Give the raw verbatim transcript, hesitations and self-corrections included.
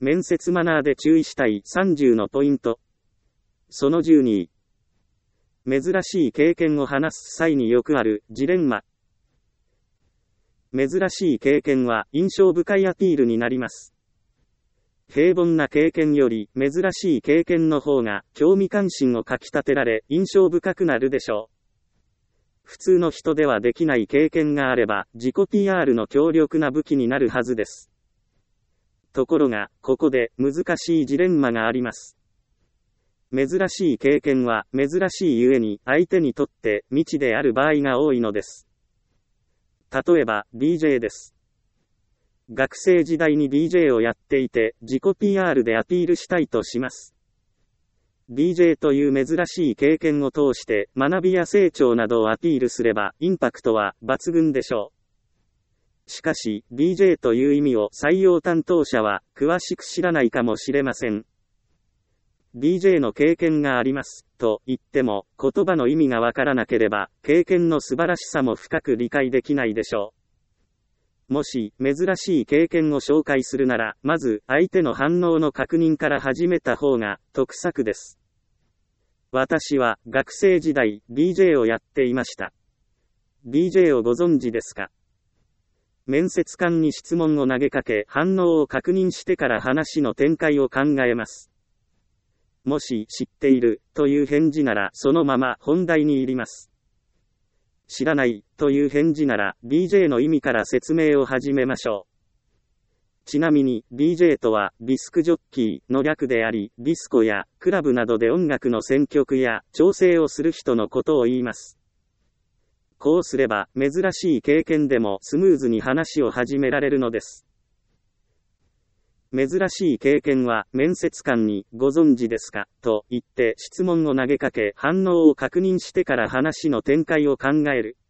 面接マナーで注意したいさんじゅうのポイント。そのじゅうに。珍しい経験を話す際によくあるジレンマ。珍しい経験は印象深いアピールになります。平凡な経験より珍しい経験の方が興味関心をかき立てられ印象深くなるでしょう。普通の人ではできない経験があれば自己 ピーアール の強力な武器になるはずです。ところが、ここで難しいジレンマがあります。珍しい経験は珍しいゆえに相手にとって未知である場合が多いのです。例えば ディージェー です。学生時代に ディージェー をやっていて自己 ピーアール でアピールしたいとします。ディージェー という珍しい経験を通して学びや成長などをアピールすればインパクトは抜群でしょう。しかし ディージェー という意味を採用担当者は詳しく知らないかもしれません。ディージェー の経験がありますと言っても言葉の意味がわからなければ経験の素晴らしさも深く理解できないでしょう。もし珍しい経験を紹介するならまず相手の反応の確認から始めた方が得策です。私は学生時代 ディージェー をやっていました。ディージェー をご存知ですか？面接官に質問を投げかけ反応を確認してから話の展開を考えます。もし知っているという返事ならそのまま本題に入ります。知らないという返事なら ディージェー の意味から説明を始めましょう。ちなみに ディージェー とはディスクジョッキーの略であり、ディスコやクラブなどで音楽の選曲や調整をする人のことを言います。こうすれば珍しい経験でもスムーズに話を始められるのです。珍しい経験は面接官にご存知ですかと言って質問を投げかけ反応を確認してから話の展開を考える。